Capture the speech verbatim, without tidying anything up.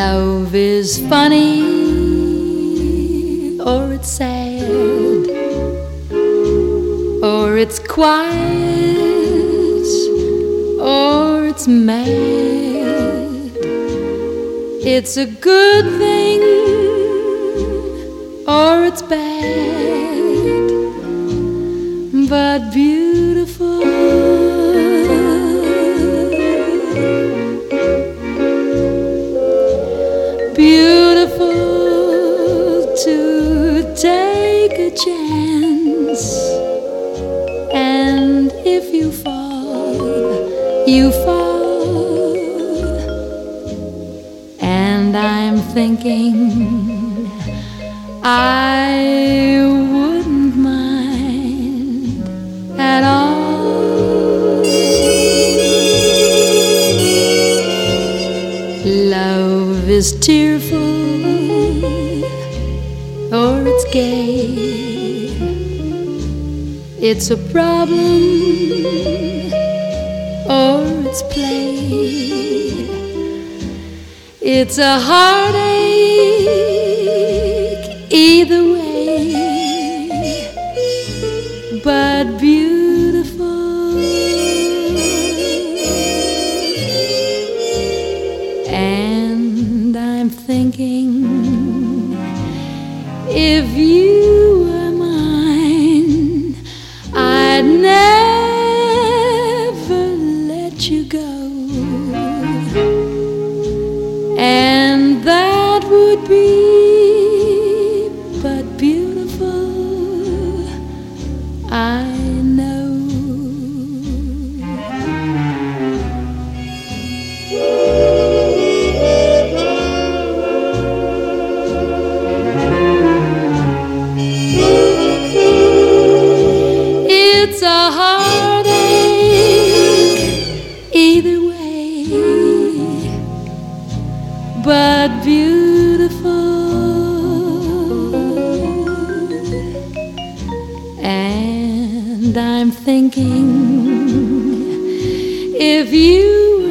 Love is funny, or it's sad, or it's quiet, or it's mad. It's a good thing, or it's bad, but beautiful. Beautiful to take a chance, and if you fall, you fall. And I'm thinking I wouldn't mind at all. Love is tearful, or it's gay. It's a problem, or it's play. It's a heartache either way, but beautiful. And I'm thinking, if you were mine, I'd never let you go. And that would be but beautiful, I know. It's a heartache either way, but beautiful. And I'm thinking, if you